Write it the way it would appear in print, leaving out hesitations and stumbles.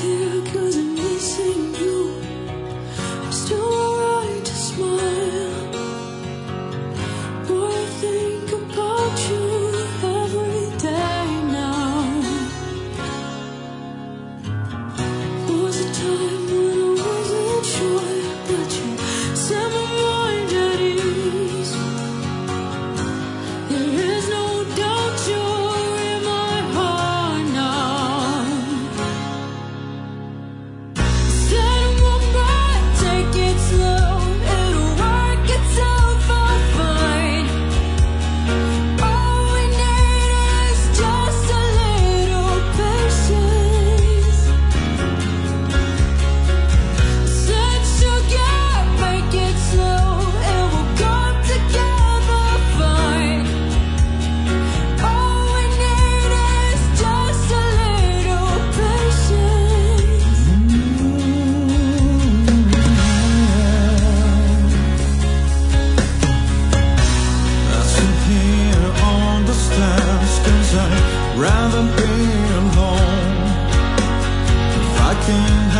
tear 'cause I'm missing you. I'm still alright to smile. Boy, I think about you every day now. There was a time when I wasn't sure, but you set my mind at ease. There is no doubt you're in my heart now. Set 'em on right, take it slow. It'll work itself out fine. All we need is just a little patience. Said sugar, make it slow. It will come together fine. All we need is just a little patience. I sit here on the steps 'cause I'd rather be alone. If I can